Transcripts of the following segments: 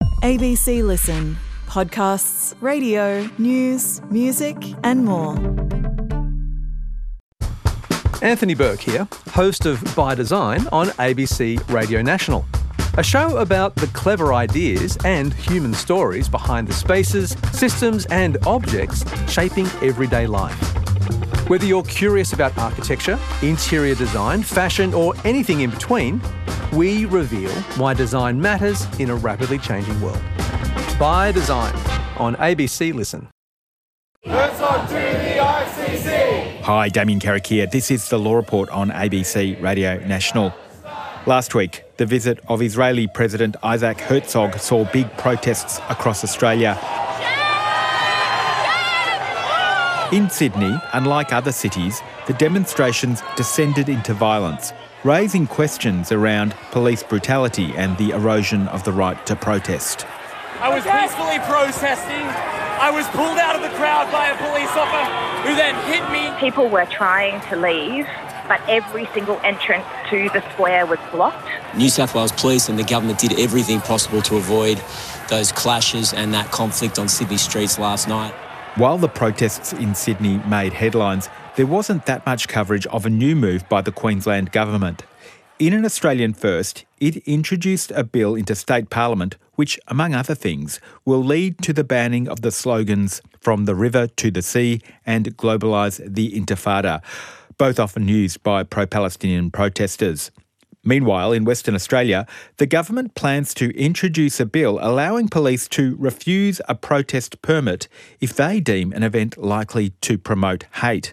ABC Listen. Podcasts, radio, news, music and more. Anthony Burke here, host of By Design on ABC Radio National. A show about the clever ideas and human stories behind the spaces, systems and objects shaping everyday life. Whether you're curious about architecture, interior design, fashion or anything in between, we reveal why design matters in a rapidly changing world. By Design on ABC Listen. Herzog to the ICC! Hi, Damien Carrick here. This is The Law Report on ABC Radio National. Last week, the visit of Israeli President Isaac Herzog saw big protests across Australia. In Sydney, unlike other cities, the demonstrations descended into violence, raising questions around police brutality and the erosion of the right to protest. I was peacefully protesting. I was pulled out of the crowd by a police officer who then hit me. People were trying to leave, but every single entrance to the square was blocked. New South Wales Police and the government did everything possible to avoid those clashes and that conflict on Sydney streets last night. While the protests in Sydney made headlines, there wasn't that much coverage of a new move by the Queensland government. In an Australian first, it introduced a bill into state parliament which, among other things, will lead to the banning of the slogans "From the River to the Sea" and "Globalise the Intifada," both often used by pro-Palestinian protesters. Meanwhile, in Western Australia, the government plans to introduce a bill allowing police to refuse a protest permit if they deem an event likely to promote hate.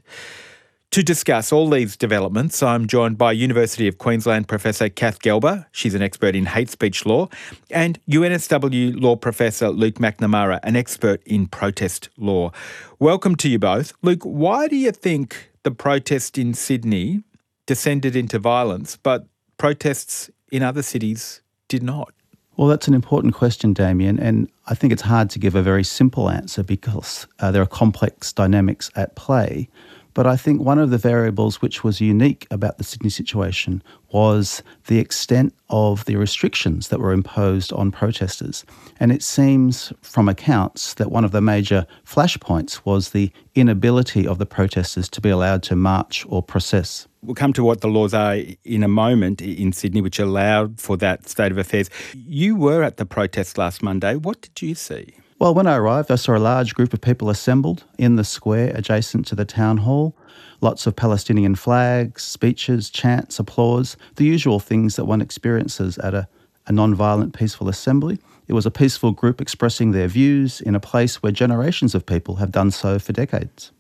To discuss all these developments, I'm joined by University of Queensland Professor Kath Gelber. She's an expert in hate speech law, and UNSW law professor Luke McNamara, an expert in protest law. Welcome to you both. Luke, why do you think the protest in Sydney descended into violence, but protests in other cities did not? Well, that's an important question, Damien, and I think it's hard to give a very simple answer because there are complex dynamics at play. But I think one of the variables which was unique about the Sydney situation was the extent of the restrictions that were imposed on protesters. And it seems from accounts that one of the major flashpoints was the inability of the protesters to be allowed to march or process. We'll come to what the laws are in a moment in Sydney, which allowed for that state of affairs. You were at the protest last Monday. What did you see? Well, when I arrived, I saw a large group of people assembled in the square adjacent to the town hall. Lots of Palestinian flags, speeches, chants, applause, the usual things that one experiences at a non-violent, peaceful assembly. It was a peaceful group expressing their views in a place where generations of people have done so for decades.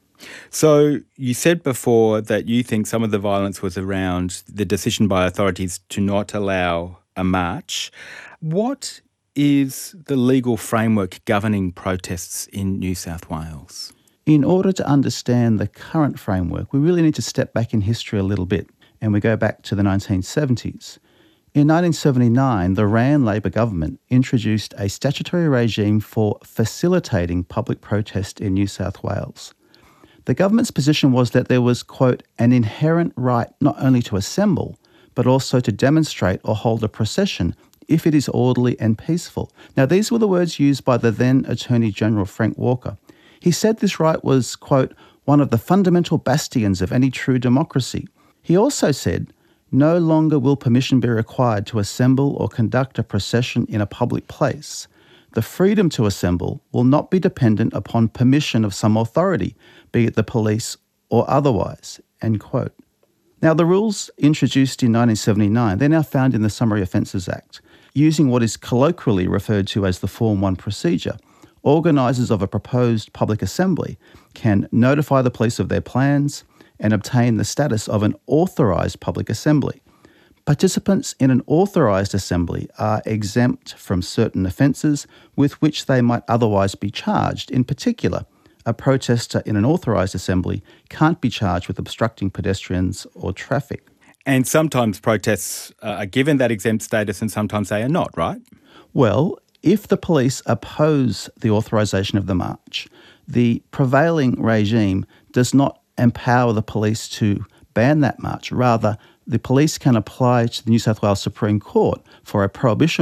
So you said before that you think some of the violence was around the decision by authorities to not allow a march. What is the legal framework governing protests in New South Wales? In order to understand the current framework, we really need to step back in history a little bit, and we go back to the 1970s. In 1979, the Rann Labor government introduced a statutory regime for facilitating public protest in New South Wales. The government's position was that there was, quote, an inherent right not only to assemble, but also to demonstrate or hold a procession if it is orderly and peaceful. Now, these were the words used by the then Attorney General Frank Walker. He said this right was, quote, one of the fundamental bastions of any true democracy. He also said, no longer will permission be required to assemble or conduct a procession in a public place. The freedom to assemble will not be dependent upon permission of some authority, be it the police or otherwise, end quote. Now, the rules introduced in 1979, they're now found in the Summary Offences Act. Using what is colloquially referred to as the Form 1 procedure, organisers of a proposed public assembly can notify the police of their plans and obtain the status of an authorised public assembly. Participants in an authorised assembly are exempt from certain offences with which they might otherwise be charged. In particular, a protester in an authorised assembly can't be charged with obstructing pedestrians or traffic. And sometimes protests are given that exempt status and sometimes they are not, right? Well, if the police oppose the authorisation of the march, the prevailing regime does not empower the police to ban that march. Rather, the police can apply to the New South Wales Supreme Court for a prohibition order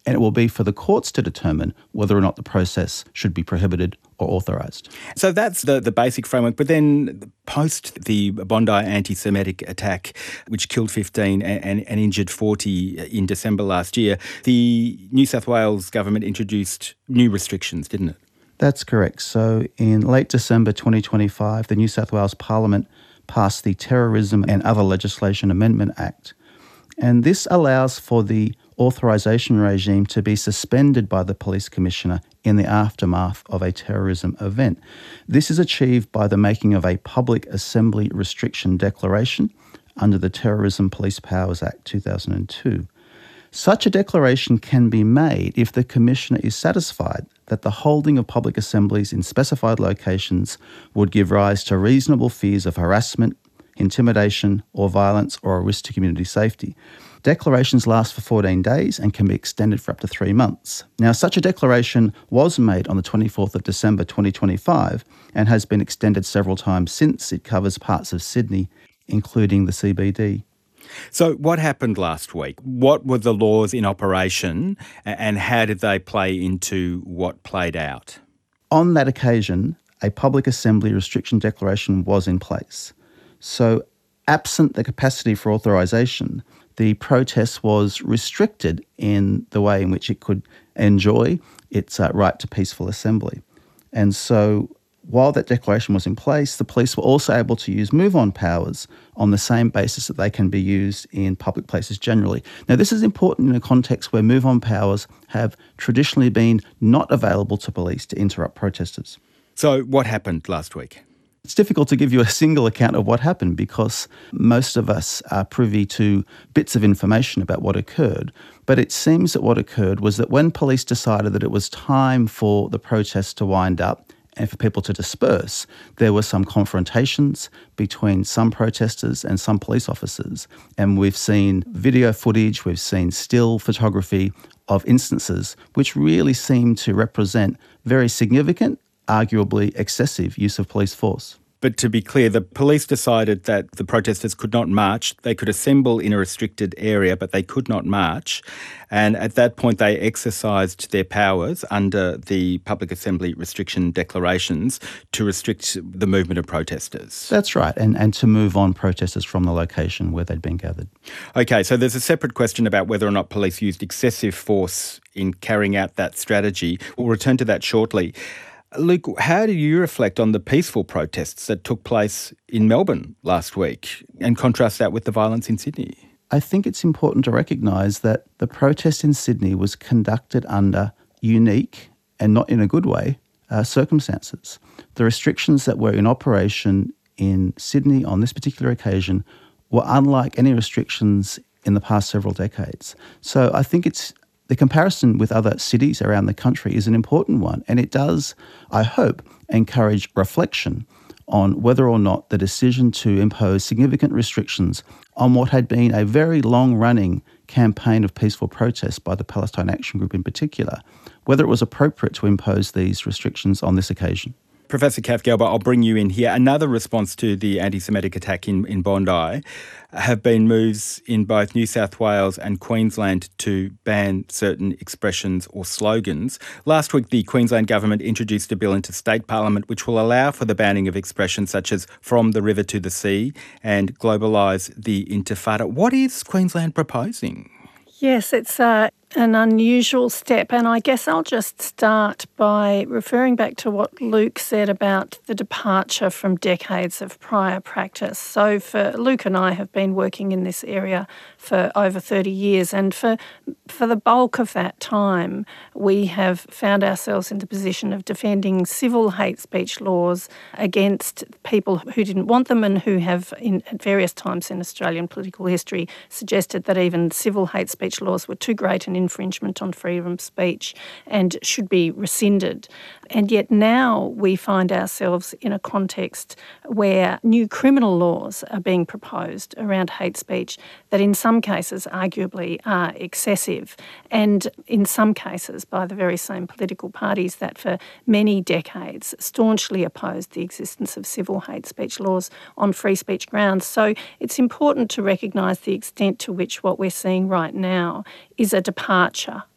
and it will be for the courts to determine whether or not the process should be prohibited or authorised. So that's the basic framework. But then post the Bondi anti-Semitic attack, which killed 15 and injured 40 in December last year, the New South Wales government introduced new restrictions, didn't it? That's correct. So in late December 2025, the New South Wales Parliament passed the Terrorism and Other Legislation Amendment Act. And this allows for the authorisation regime to be suspended by the Police Commissioner in the aftermath of a terrorism event. This is achieved by the making of a Public Assembly Restriction Declaration under the Terrorism Police Powers Act 2002. Such a declaration can be made if the Commissioner is satisfied that the holding of public assemblies in specified locations would give rise to reasonable fears of harassment, intimidation or violence or a risk to community safety. Declarations last for 14 days and can be extended for up to 3 months. Now, such a declaration was made on the 24th of December 2025 and has been extended several times since. It covers parts of Sydney, including the CBD. So what happened last week? What were the laws in operation and how did they play into what played out? On that occasion, a public assembly restriction declaration was in place. So absent the capacity for authorisation, the protest was restricted in the way in which it could enjoy its right to peaceful assembly. And so while that declaration was in place, the police were also able to use move-on powers on the same basis that they can be used in public places generally. Now, this is important in a context where move-on powers have traditionally been not available to police to interrupt protesters. So what happened last week? It's difficult to give you a single account of what happened because most of us are privy to bits of information about what occurred. But it seems that what occurred was that when police decided that it was time for the protests to wind up and for people to disperse, there were some confrontations between some protesters and some police officers. And we've seen video footage, we've seen still photography of instances which really seem to represent very significant, arguably excessive use of police force. But to be clear, the police decided that the protesters could not march. They could assemble in a restricted area, but they could not march. And at that point, they exercised their powers under the Public Assembly Restriction Declarations to restrict the movement of protesters. That's right, and to move on protesters from the location where they'd been gathered. Okay, so there's a separate question about whether or not police used excessive force in carrying out that strategy. We'll return to that shortly. Luke, how do you reflect on the peaceful protests that took place in Melbourne last week and contrast that with the violence in Sydney? I think it's important to recognise that the protest in Sydney was conducted under unique, and not in a good way, circumstances. The restrictions that were in operation in Sydney on this particular occasion were unlike any restrictions in the past several decades. So I think the comparison with other cities around the country is an important one, and it does, I hope, encourage reflection on whether or not the decision to impose significant restrictions on what had been a very long-running campaign of peaceful protest by the Palestine Action Group in particular, whether it was appropriate to impose these restrictions on this occasion. Professor Kath Gelber, I'll bring you in here. Another response to the anti-Semitic attack in Bondi have been moves in both New South Wales and Queensland to ban certain expressions or slogans. Last week, the Queensland government introduced a bill into state parliament which will allow for the banning of expressions such as from the river to the sea and globalise the intifada. What is Queensland proposing? Yes, it's an unusual step, and I guess I'll just start by referring back to what Luke said about the departure from decades of prior practice. So Luke and I have been working in this area for over 30 years, and for the bulk of that time we have found ourselves in the position of defending civil hate speech laws against people who didn't want them and who have, at various times in Australian political history, suggested that even civil hate speech laws were too great an infringement on freedom of speech and should be rescinded. And yet now we find ourselves in a context where new criminal laws are being proposed around hate speech that in some cases arguably are excessive, and in some cases by the very same political parties that for many decades staunchly opposed the existence of civil hate speech laws on free speech grounds. So it's important to recognise the extent to which what we're seeing right now is a departure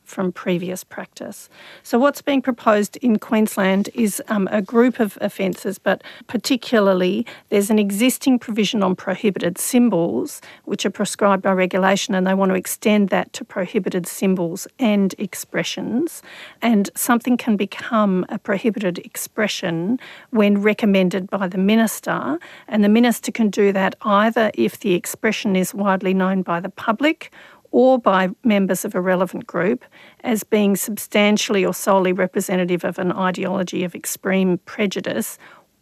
from previous practice. So what's being proposed in Queensland is a group of offences, but particularly there's an existing provision on prohibited symbols which are prescribed by regulation, and they want to extend that to prohibited symbols and expressions. And something can become a prohibited expression when recommended by the minister, and the minister can do that either if the expression is widely known by the public or by members of a relevant group as being substantially or solely representative of an ideology of extreme prejudice,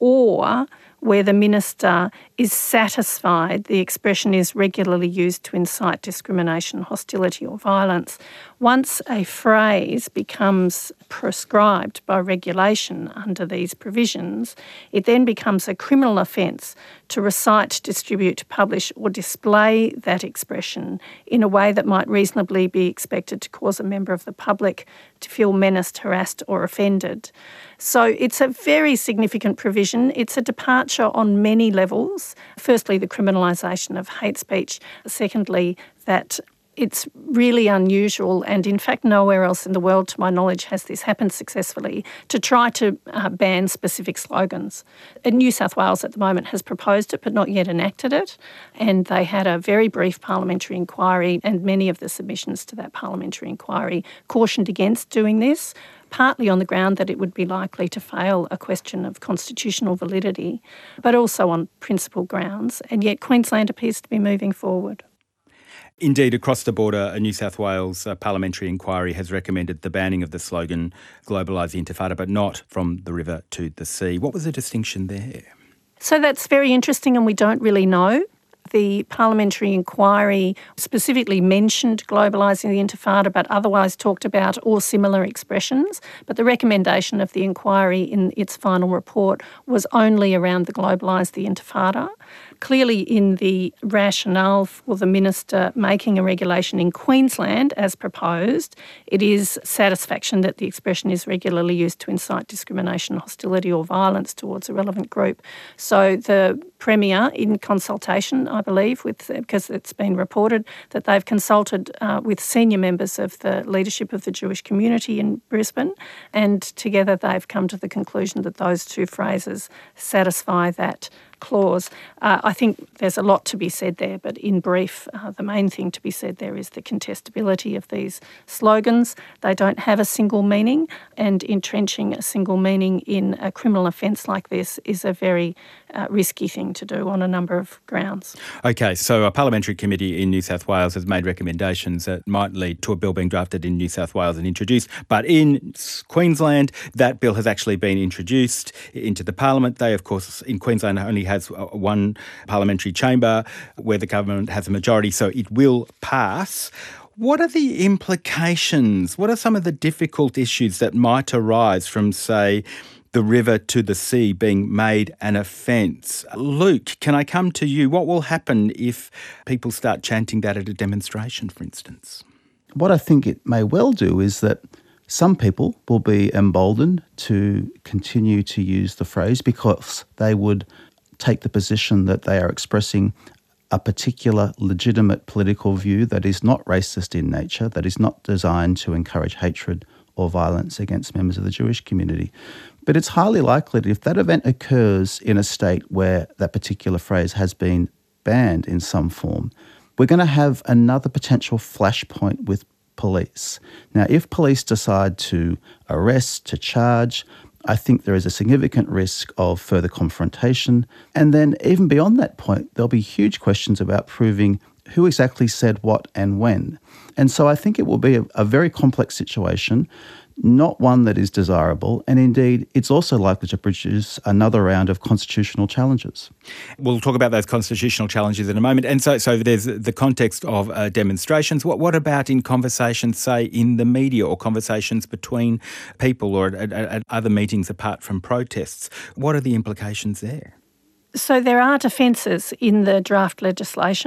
or where the minister is satisfied the expression is regularly used to incite discrimination, hostility or violence. Once a phrase becomes prescribed by regulation under these provisions, it then becomes a criminal offence to recite, distribute, publish or display that expression in a way that might reasonably be expected to cause a member of the public to feel menaced, harassed or offended. So it's a very significant provision. It's a departure on many levels. Firstly, the criminalisation of hate speech. Secondly, that it's really unusual, and in fact nowhere else in the world, to my knowledge, has this happened successfully, to try to ban specific slogans. New South Wales at the moment has proposed it but not yet enacted it, and they had a very brief parliamentary inquiry, and many of the submissions to that parliamentary inquiry cautioned against doing this, partly on the ground that it would be likely to fail a question of constitutional validity, but also on principle grounds, and yet Queensland appears to be moving forward. Indeed, across the border, a New South Wales parliamentary inquiry has recommended the banning of the slogan "Globalise the Intifada," but not from the river to the sea. What was the distinction there? So that's very interesting, and we don't really know. The parliamentary inquiry specifically mentioned globalising the Intifada, but otherwise talked about all similar expressions. But the recommendation of the inquiry in its final report was only around the globalise the Intifada. Clearly, in the rationale for the minister making a regulation in Queensland, as proposed, it is satisfaction that the expression is regularly used to incite discrimination, hostility or violence towards a relevant group. So the Premier, in consultation, I believe, because it's been reported that they've consulted with senior members of the leadership of the Jewish community in Brisbane, and together they've come to the conclusion that those two phrases satisfy that clause. I think there's a lot to be said there, but in brief, the main thing to be said there is the contestability of these slogans. They don't have a single meaning, and entrenching a single meaning in a criminal offence like this is a very risky thing to do on a number of grounds. Okay, so a parliamentary committee in New South Wales has made recommendations that might lead to a bill being drafted in New South Wales and introduced, but in Queensland, that bill has actually been introduced into the Parliament. They, of course, in Queensland only has one parliamentary chamber where the government has a majority, so it will pass. What are the implications? What are some of the difficult issues that might arise from, say, the river to the sea being made an offence? Luke, can I come to you? What will happen if people start chanting that at a demonstration, for instance? What I think it may well do is that some people will be emboldened to continue to use the phrase because they would take the position that they are expressing a particular legitimate political view that is not racist in nature, that is not designed to encourage hatred or violence against members of the Jewish community. But it's highly likely that if that event occurs in a state where that particular phrase has been banned in some form, we're going to have another potential flashpoint with police. Now, if police decide to arrest, to charge, I think there is a significant risk of further confrontation. And then even beyond that point, there'll be huge questions about proving who exactly said what and when. And so I think it will be a very complex situation, not one that is desirable, and indeed it's also likely to produce another round of constitutional challenges. We'll talk about those constitutional challenges in a moment. And so there's the context of demonstrations. What about in conversations, say, in the media or conversations between people or at other meetings apart from protests? What are the implications there? So there are defences in the draft legislation.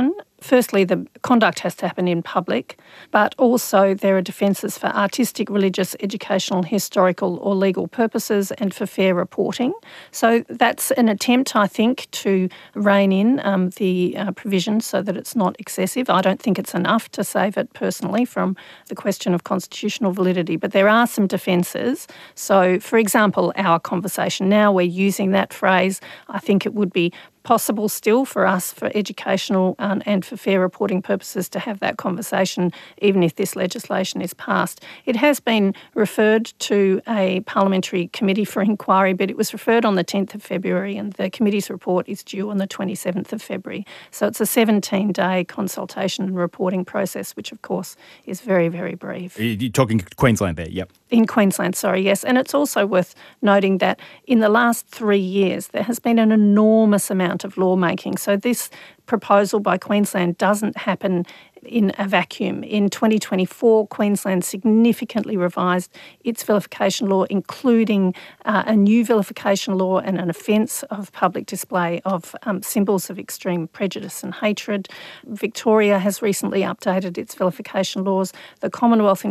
Firstly, the conduct has to happen in public, but also there are defences for artistic, religious, educational, historical or legal purposes and for fair reporting. So that's an attempt, I think, to rein in the provision so that it's not excessive. I don't think it's enough to save it personally from the question of constitutional validity, but there are some defences. So, for example, our conversation now, we're using that phrase. I think it would be possible still for us, for educational and for fair reporting purposes, to have that conversation even if this legislation is passed. It has been referred to a parliamentary committee for inquiry, but it was referred on the 10th of February and the committee's report is due on the 27th of February. So it's a 17-day consultation and reporting process, which of course is very, very brief. You're talking Queensland there, yep. In Queensland, sorry, yes. And it's also worth noting that in the last 3 years, there has been an enormous amount of lawmaking. So this proposal by Queensland doesn't happen in a vacuum. In 2024, Queensland significantly revised its vilification law, including a new vilification law and an offence of public display of symbols of extreme prejudice and hatred. Victoria has recently updated its vilification laws. The Commonwealth in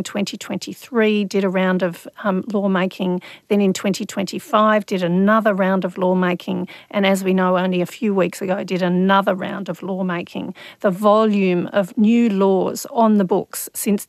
2023 did a round of lawmaking. Then in 2025 did another round of lawmaking. And as we know, only a few weeks ago did another round of lawmaking. The volume of new laws on the books since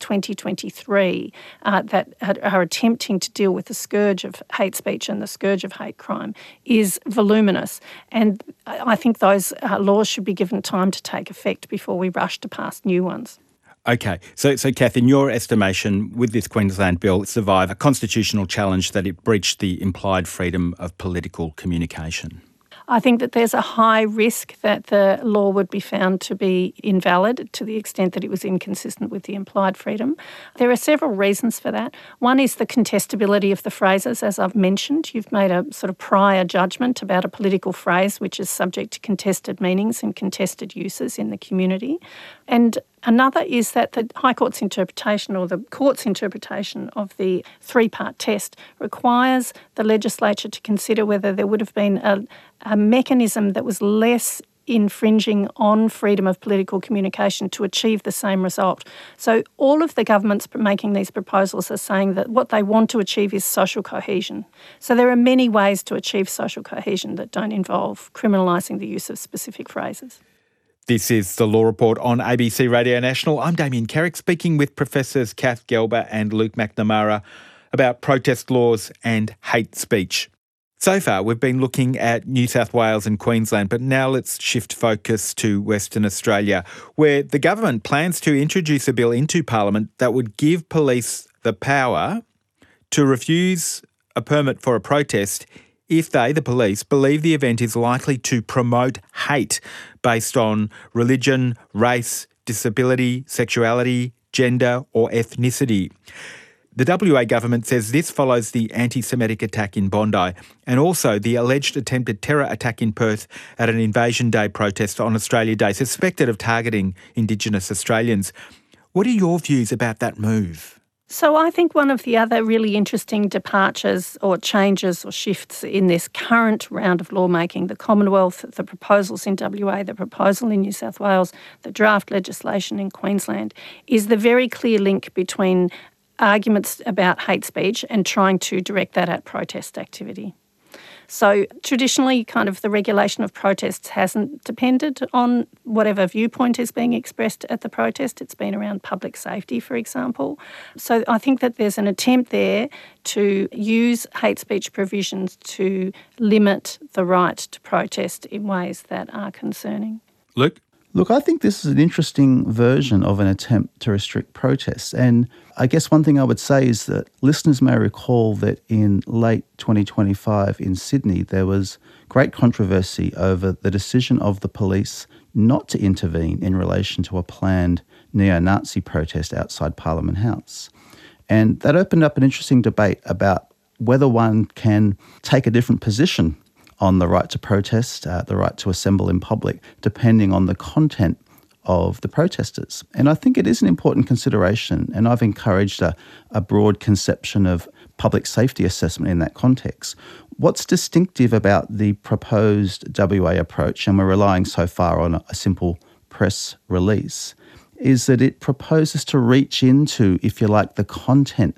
2023 that are attempting to deal with the scourge of hate speech and the scourge of hate crime is voluminous. And I think those laws should be given time to take effect before we rush to pass new ones. Okay, so Kath, in your estimation, would this Queensland bill survive a constitutional challenge that it breached the implied freedom of political communication? I think that there's a high risk that the law would be found to be invalid to the extent that it was inconsistent with the implied freedom. There are several reasons for that. One is the contestability of the phrases, as I've mentioned. You've made a sort of prior judgment about a political phrase which is subject to contested meanings and contested uses in the community. And another is that the High Court's interpretation or the Court's interpretation of the three-part test requires the legislature to consider whether there would have been a mechanism that was less infringing on freedom of political communication to achieve the same result. So all of the governments making these proposals are saying that what they want to achieve is social cohesion. So there are many ways to achieve social cohesion that don't involve criminalising the use of specific phrases. This is The Law Report on ABC Radio National. I'm Damien Carrick, speaking with Professors Kath Gelber and Luke McNamara about protest laws and hate speech. So far, we've been looking at New South Wales and Queensland, but now let's shift focus to Western Australia, where the government plans to introduce a bill into Parliament that would give police the power to refuse a permit for a protest if they, the police, believe the event is likely to promote hate based on religion, race, disability, sexuality, gender or ethnicity. The WA government says this follows the anti-Semitic attack in Bondi and also the alleged attempted terror attack in Perth at an Invasion Day protest on Australia Day, suspected of targeting Indigenous Australians. What are your views about that move? So I think one of the other really interesting departures or changes or shifts in this current round of lawmaking, the Commonwealth, the proposals in WA, the proposal in New South Wales, the draft legislation in Queensland, is the very clear link between arguments about hate speech and trying to direct that at protest activity. So traditionally, kind of the regulation of protests hasn't depended on whatever viewpoint is being expressed at the protest. It's been around public safety, for example. So I think that there's an attempt there to use hate speech provisions to limit the right to protest in ways that are concerning. Luke? Look, I think this is an interesting version of an attempt to restrict protests. And I guess one thing I would say is that listeners may recall that in late 2025 in Sydney, there was great controversy over the decision of the police not to intervene in relation to a planned neo-Nazi protest outside Parliament House. And that opened up an interesting debate about whether one can take a different position on the right to protest, the right to assemble in public, depending on the content of the protesters. And I think it is an important consideration, and I've encouraged a broad conception of public safety assessment in that context. What's distinctive about the proposed WA approach, and we're relying so far on a simple press release is that it proposes to reach into, if you like, the content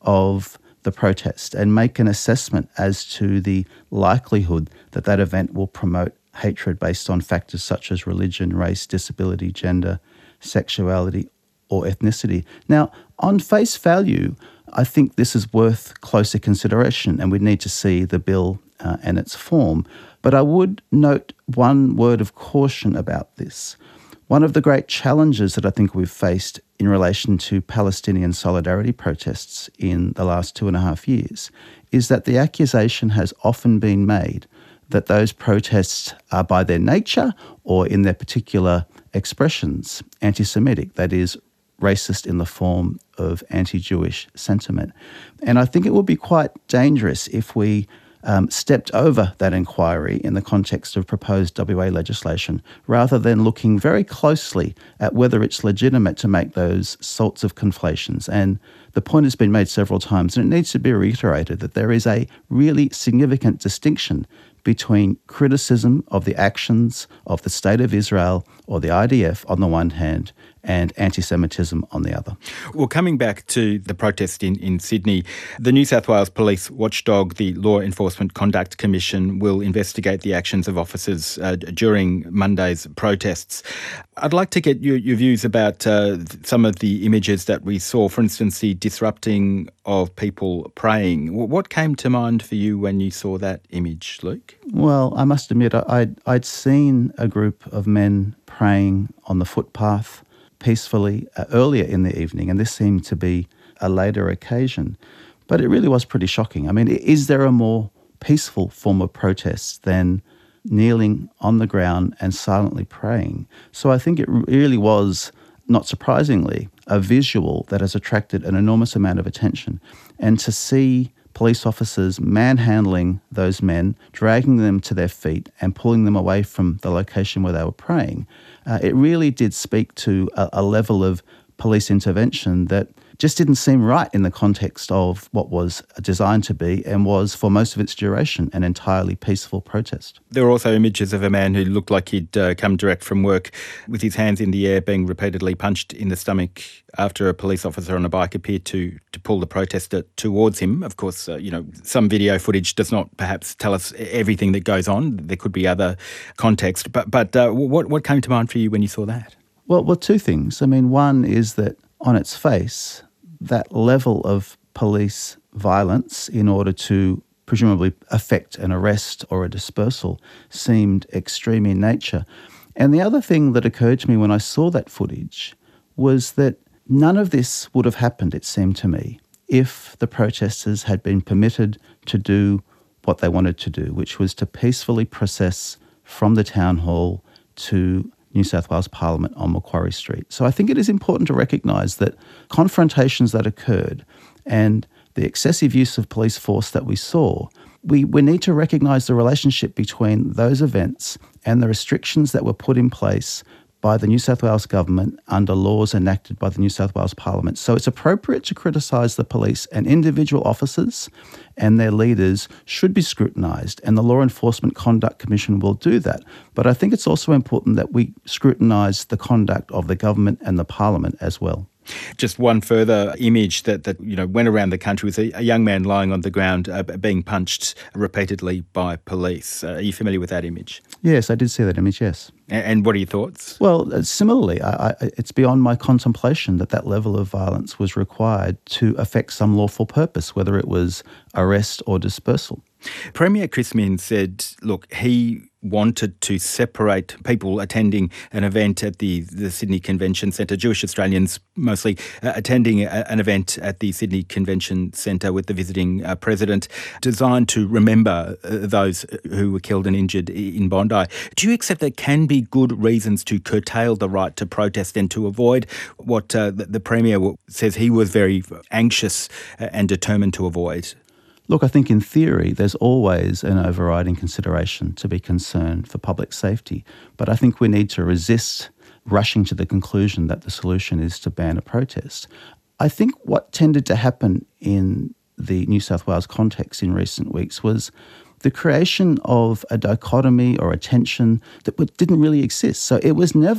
of the protest and make an assessment as to the likelihood that that event will promote hatred based on factors such as religion, race, disability, gender, sexuality, or ethnicity. Now, on face value, I think this is worth closer consideration, and we need to see the bill and its form. But I would note one word of caution about this. One of the great challenges that I think we've faced in relation to Palestinian solidarity protests in the last 2.5 years is that the accusation has often been made that those protests are by their nature or in their particular expressions anti-Semitic, that is, racist in the form of anti-Jewish sentiment. And I think it would be quite dangerous if we stepped over that inquiry in the context of proposed WA legislation, rather than looking very closely at whether it's legitimate to make those sorts of conflations. And the point has been made several times, and it needs to be reiterated, that there is a really significant distinction between criticism of the actions of the State of Israel or the IDF on the one hand and anti-Semitism on the other. Well, coming back to the protest in Sydney, the New South Wales police watchdog, the Law Enforcement Conduct Commission, will investigate the actions of officers during Monday's protests. I'd like to get your views about some of the images that we saw, for instance, the disrupting of people praying. What came to mind for you when you saw that image, Luke? Well, I must admit, I'd seen a group of men praying on the footpath peacefully earlier in the evening, and this seemed to be a later occasion. But it really was pretty shocking. I mean, is there a more peaceful form of protest than kneeling on the ground and silently praying? So I think it really was, not surprisingly, a visual that has attracted an enormous amount of attention. And to see police officers manhandling those men, dragging them to their feet and pulling them away from the location where they were praying, it really did speak to a level of police intervention that just didn't seem right in the context of what was designed to be and was, for most of its duration, an entirely peaceful protest. There were also images of a man who looked like he'd come direct from work with his hands in the air, being repeatedly punched in the stomach after a police officer on a bike appeared to pull the protester towards him. Of course, some video footage does not perhaps tell us everything that goes on. There could be other context. But what came to mind for you when you saw that? Well, two things. I mean, one is that on its face, that level of police violence in order to presumably effect an arrest or a dispersal seemed extreme in nature. And the other thing that occurred to me when I saw that footage was that none of this would have happened, it seemed to me, if the protesters had been permitted to do what they wanted to do, which was to peacefully process from the town hall to New South Wales Parliament on Macquarie Street. So I think it is important to recognise that confrontations that occurred and the excessive use of police force that we saw, we need to recognise the relationship between those events and the restrictions that were put in place by the New South Wales Government under laws enacted by the New South Wales Parliament. So it's appropriate to criticise the police, and individual officers and their leaders should be scrutinised, and the Law Enforcement Conduct Commission will do that. But I think it's also important that we scrutinise the conduct of the government and the Parliament as well. Just one further image that went around the country was a young man lying on the ground being punched repeatedly by police. Are you familiar with that image? Yes, I did see that image, yes. And what are your thoughts? Well, similarly, it's beyond my contemplation that level of violence was required to effect some lawful purpose, whether it was arrest or dispersal. Premier Chris Minns said, look, he wanted to separate people attending an event at the Sydney Convention Centre, Jewish Australians mostly, attending an event at the Sydney Convention Centre with the visiting president, designed to remember those who were killed and injured in Bondi. Do you accept there can be good reasons to curtail the right to protest and to avoid what the Premier says he was very anxious and determined to avoid? Look, I think in theory there's always an overriding consideration to be concerned for public safety, but I think we need to resist rushing to the conclusion that the solution is to ban a protest. I think what tended to happen in the New South Wales context in recent weeks was the creation of a dichotomy or a tension that didn't really exist. So it was never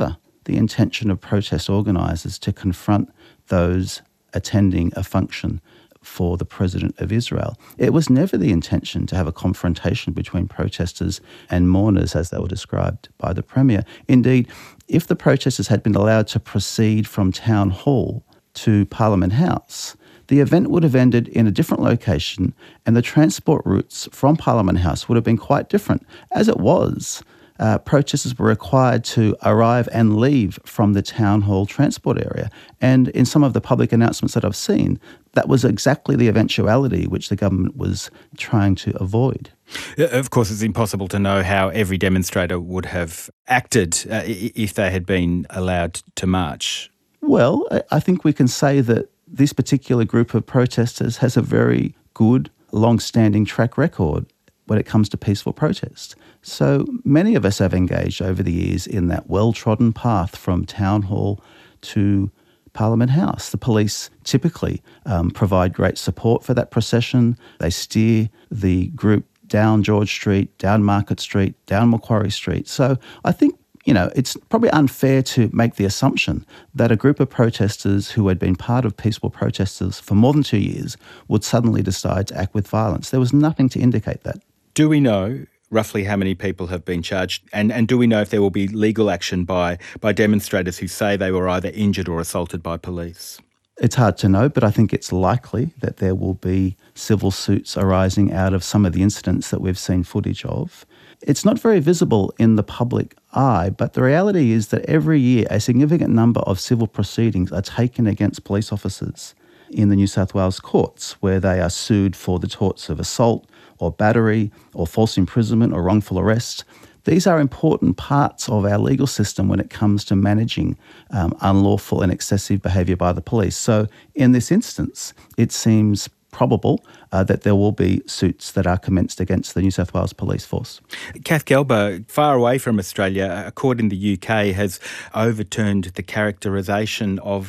the intention of protest organisers to confront those attending a function for the President of Israel. It was never the intention to have a confrontation between protesters and mourners as they were described by the Premier. Indeed, if the protesters had been allowed to proceed from Town Hall to Parliament House, the event would have ended in a different location and the transport routes from Parliament House would have been quite different. As it was, protesters were required to arrive and leave from the Town Hall transport area. And in some of the public announcements that I've seen, that was exactly the eventuality which the government was trying to avoid. Of course, it's impossible to know how every demonstrator would have acted if they had been allowed to march. Well, I think we can say that this particular group of protesters has a very good, long-standing track record when it comes to peaceful protest. So many of us have engaged over the years in that well-trodden path from Town Hall to Parliament House. The police typically provide great support for that procession. They steer the group down George Street, down Market Street, down Macquarie Street. So I think, it's probably unfair to make the assumption that a group of protesters who had been part of peaceful protesters for more than 2 years would suddenly decide to act with violence. There was nothing to indicate that. Do we know roughly how many people have been charged? And do we know if there will be legal action by demonstrators who say they were either injured or assaulted by police? It's hard to know, but I think it's likely that there will be civil suits arising out of some of the incidents that we've seen footage of. It's not very visible in the public eye, but the reality is that every year a significant number of civil proceedings are taken against police officers in the New South Wales courts, where they are sued for the torts of assault or battery or false imprisonment or wrongful arrest. These are important parts of our legal system when it comes to managing unlawful and excessive behaviour by the police. So in this instance, it seems probable that there will be suits that are commenced against the New South Wales Police Force. Kath Gelber, far away from Australia, a court in the UK has overturned the characterisation of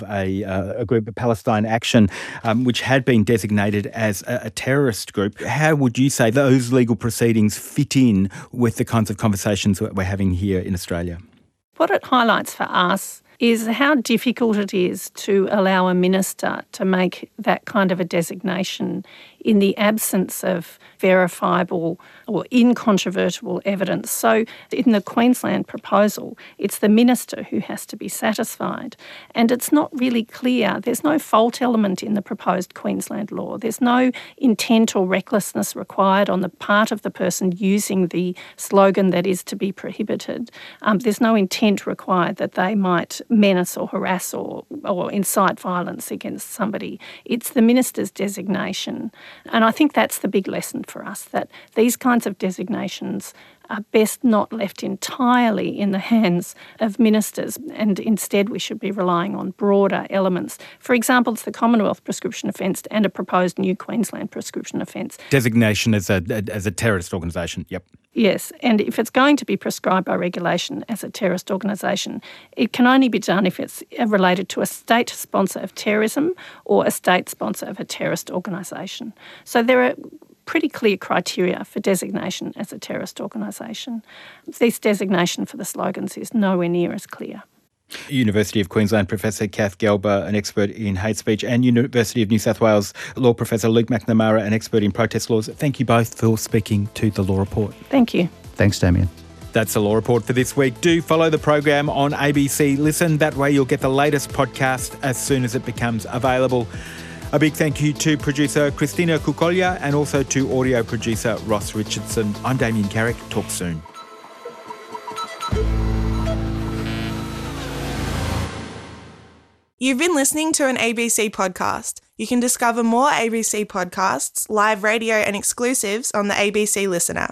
a group of Palestine Action, which had been designated as a terrorist group. How would you say those legal proceedings fit in with the kinds of conversations that we're having here in Australia? What it highlights for us is how difficult it is to allow a minister to make that kind of a designation in the absence of verifiable or incontrovertible evidence. So in the Queensland proposal, it's the minister who has to be satisfied. And it's not really clear. There's no fault element in the proposed Queensland law. There's no intent or recklessness required on the part of the person using the slogan that is to be prohibited. There's no intent required that they might menace or harass or incite violence against somebody. It's the minister's designation. And I think that's the big lesson for us, that these kinds of designations are best not left entirely in the hands of ministers, and instead we should be relying on broader elements. For example, it's the Commonwealth prescription offence and a proposed new Queensland prescription offence. Designation as a terrorist organisation, yep. Yes, and if it's going to be prescribed by regulation as a terrorist organisation, it can only be done if it's related to a state sponsor of terrorism or a state sponsor of a terrorist organisation. So there are pretty clear criteria for designation as a terrorist organisation. This designation for the slogans is nowhere near as clear. University of Queensland Professor Kath Gelber, an expert in hate speech, and University of New South Wales Law Professor Luke McNamara, an expert in protest laws. Thank you both for speaking to The Law Report. Thank you. Thanks, Damien. That's The Law Report for this week. Do follow the program on ABC Listen. That way you'll get the latest podcast as soon as it becomes available. A big thank you to producer Christina Kukolya and also to audio producer Ross Richardson. I'm Damien Carrick. Talk soon. You've been listening to an ABC podcast. You can discover more ABC podcasts, live radio and exclusives on the ABC Listen app.